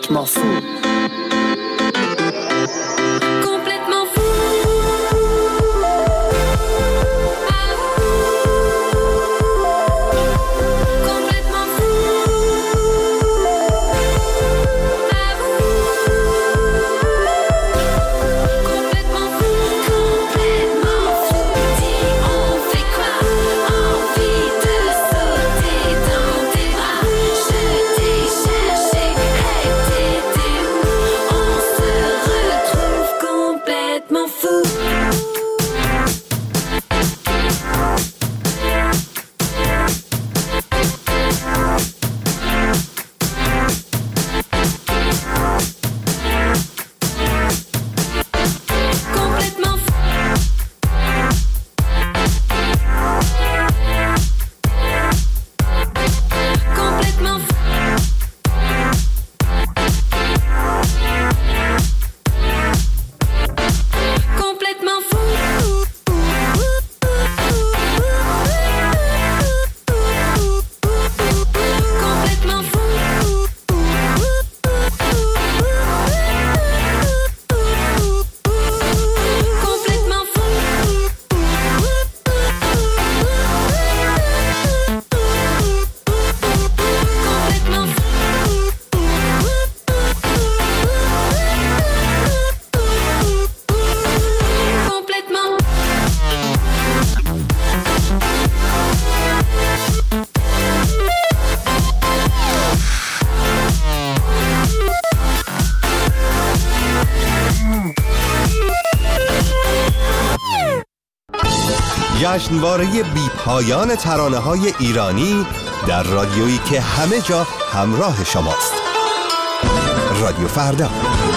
complètement fou. Complètement fou. Complètement fou. Complètement fou. Complètement fou. Dis, on fait quoi? Envie de sauter dans tes bras. Je t'ai cherché, hey, t'étais où? On se retrouve complètement fou. Complètement fou. Complètement fou. Complètement fou. Complètement fou. Complètement fou. Complètement fou. Complètement. جشنواره بی پایان ترانه‌های ایرانی در رادیویی که همه جا همراه شماست. رادیو فردا.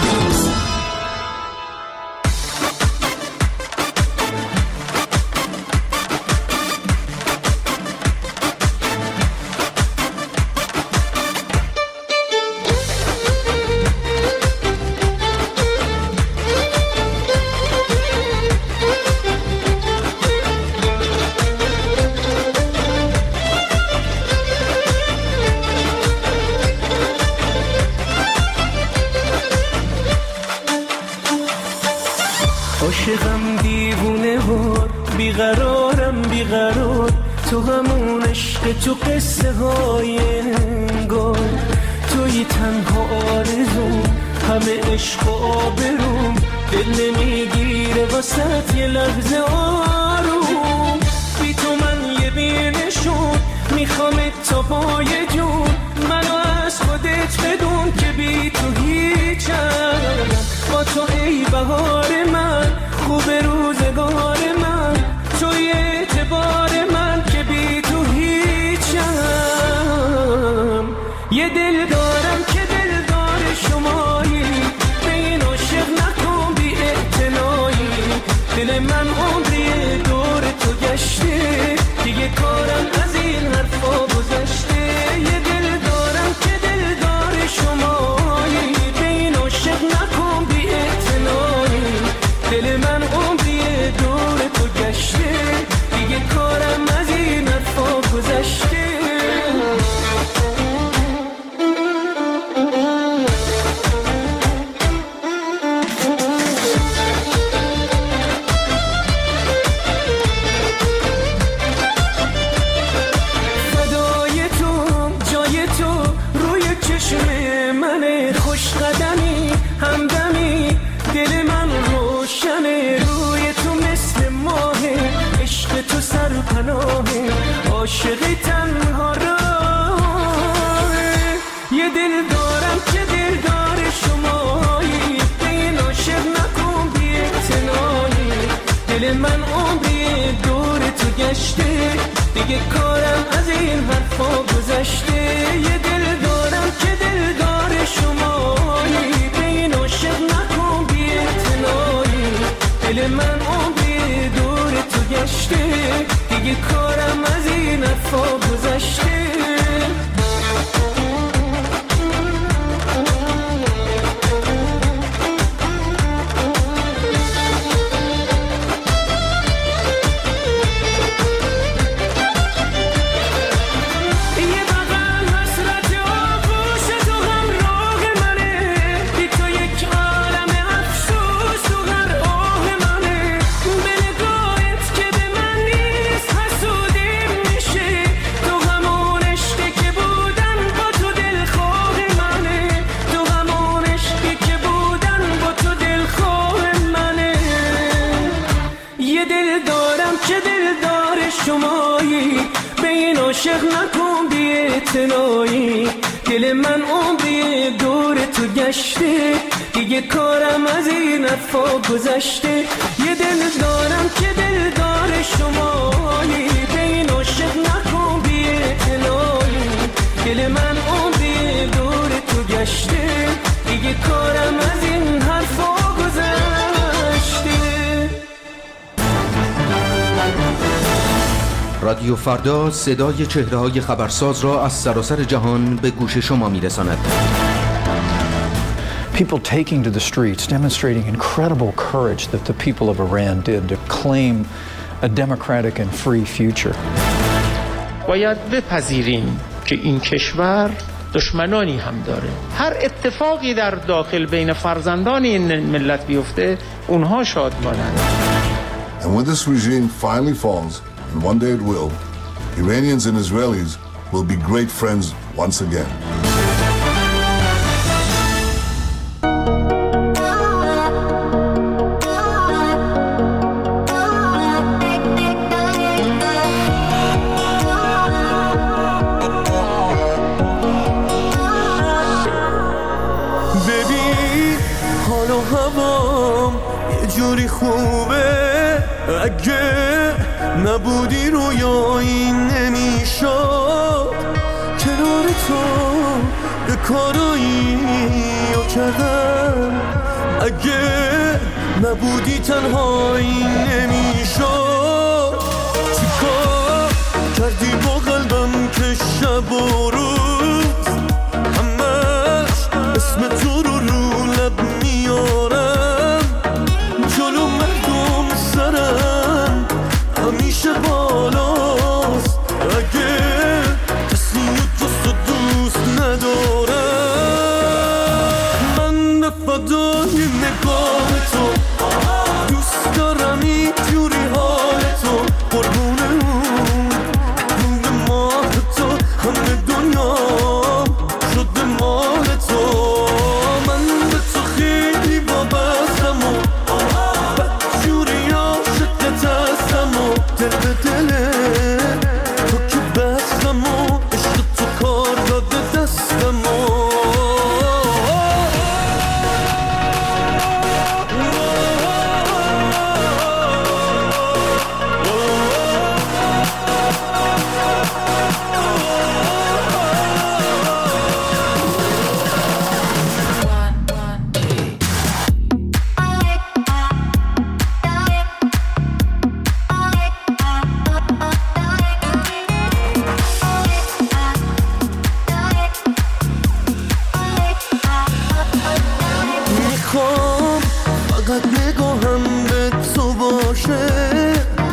عاشقم دیوونه وار بیقرارم بیقرار تو همون عشق تو قصه های انگار توی تنها آرزوم همه عشق و آبروم دل نمیگیره واسط یه لحظه آروم بی تو من یه بینشون میخوامت تا پای جون منو از خودت بدون که بی تو هیچم با تو ای بهار من خوب روزگار من توی اعتبار من که بی تو هیچم یه دل دارم که دلدار شمایی به این عاشق نکن بی اعتنایی دل من عمری دور تو گشته دیگه کارم از این حرفا گذشته یه دل دارم که دلدار شمایی به این عاشق نکن بی اعتنایی دل من عمری دور تو گشته دیگه کارم از این حرفا گذشته فدای تو جای تو روی چشم منه خوش قدمی همدمی دل من روشنه روی تو مثل ماهه عشق تو سرپناهه عاشقی تنها راهه یه دل دارم که دلدار شمایی به این عاشق نکن بی اعتنایی دل من عمری دور تو گشته دیگه کارم از این حرفا گذشته یه دل دارم که دلدار شمایی به این عاشق نکن بی اعتنایی دل من عمری دور تو گشته دیگه کارم از این حرفا گذشته یه بغل حسرت آغوش تو همراه منه عاشق نکن بی اعتنایی، دل من عمری دور تو گشته، دیگه کارم از این حرفا گذشته. یه دل دارم که دلدار شمایی، به این عاشق نکن بی اعتنایی، دل من عمری دور تو گشته، دیگه کارم از این حرفا گذشته. رادیو فردا صدای چهره‌های خبرساز را از سراسر جهان به گوش شما می‌رساند. People taking to the streets, demonstrating incredible courage that the people of Iran did to claim a democratic and free future. باید بپذیریم که این کشور دشمنانی هم داره. هر اتفاقی در داخل بین فرزندان این ملت بیفته اونها شادمانند. And when this regime finally falls, and one day it will, Iranians and Israelis will be great friends once again. ببین حال و هوام یه جوری خوبه، اگه نبودی رویایی نمیشد، کنار تو یه کارایی رو کردم، اگه نبودی تنهایی نمیشد. چیکار کردی با قلبم که شب و روز همش اسم تو رو لب میارم، جلو مردم سرم همیشه بالاست، اگه کسی رو دوست ندارم. من به فدای نگاه تو دوست دارم، این جوری حال تو قربون اون روی ماه تو، همه دنیا شده مال تو. من به تو خیلی وابستم و بدجوری عاشقت هستم و دل به دله تو که بستم و عشق تو کار داده دستم و میخوام فقط نگاهم به تو باشه،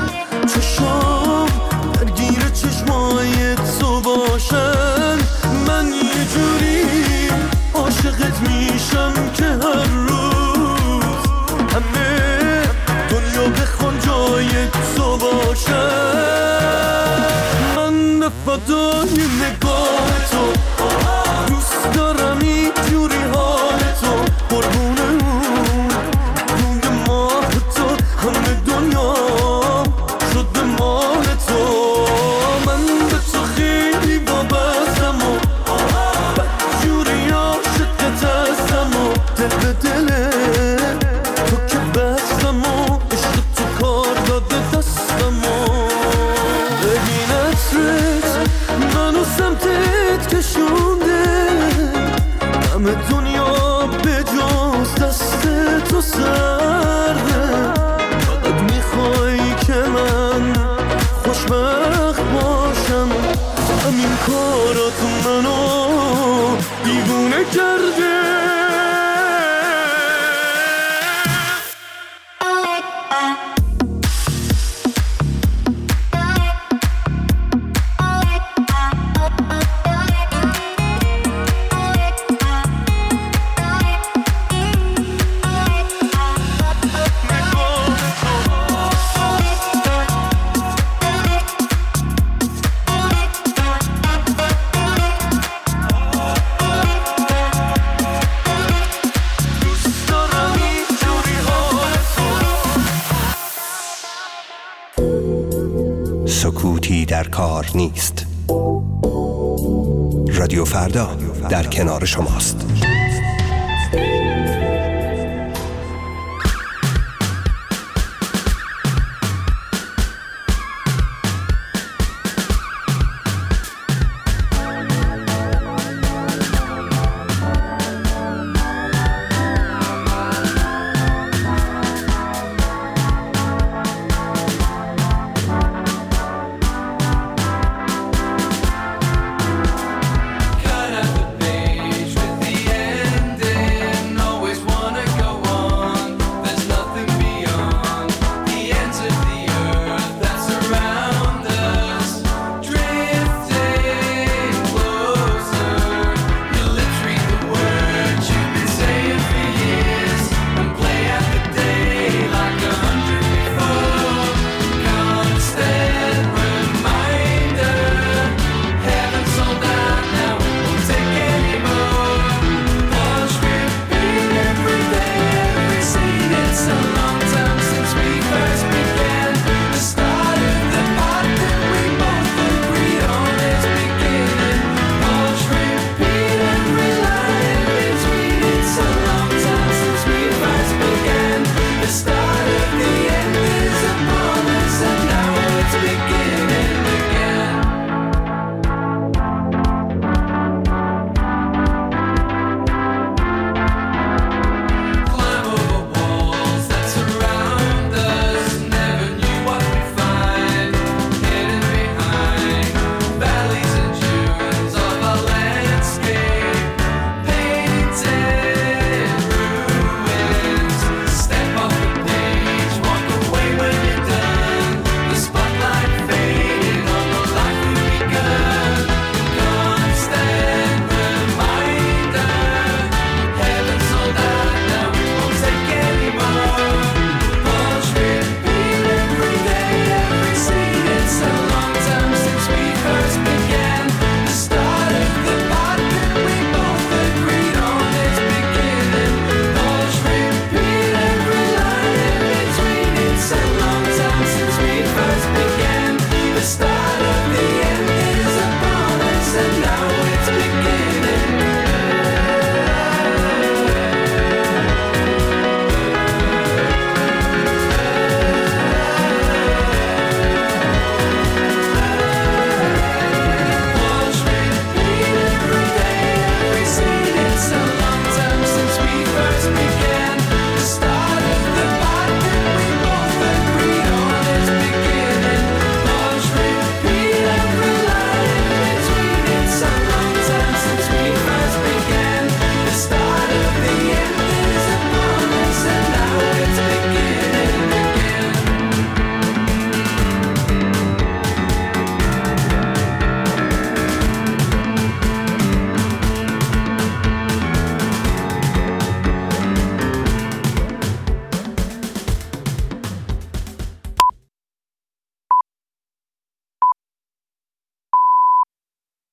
چشام درگیر چشمای تو باشن، من یه جوری عاشقت میشم که هر روز همه دنیا بخوان جای تو باشن. من به فدای نگاه تو دوست دارم، این جوری حال تو قربون اون روی ماه تو، همه دنیا شده مال تو. من به تو خیلی وابستم و بدجوری عاشقت هستم و دل به دله تو که بستم و عشق تو کار داده دستم و ببین عطرت منو سمتت کشونده، همه دنیا به جز دست تو سرده، فقط میخوای که من خوشبخت باشم، همین کارات منو دیوونه کرده. سکوتی در کار نیست. رادیو فردا در کنار شماست.